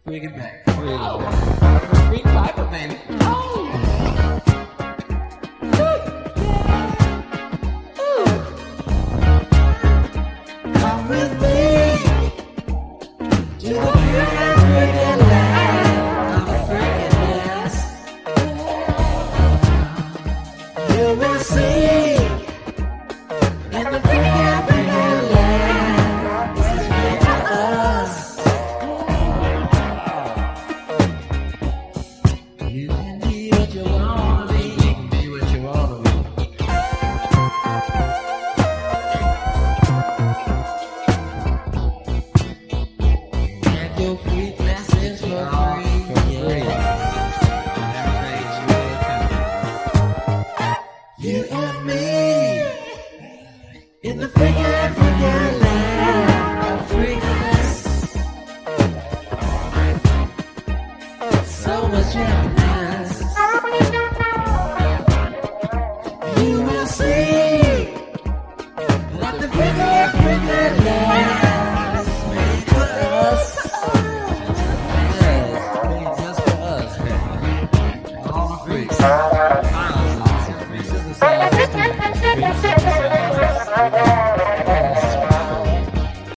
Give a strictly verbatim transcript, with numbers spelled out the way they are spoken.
Bring it back. Free. Oh. Free Piper, baby. Oh. Come with me to the freaking land of freakiness. You will see in the freaking, freaking land. This is made for us. You can be what you want to be. You can be what you want to be. Get your free classes for free. For free. You and me in the freaking, freaking land of freakness. So much happiness. You will see that the freaking, freaking land is made for us. Just for us, man. All the freaks.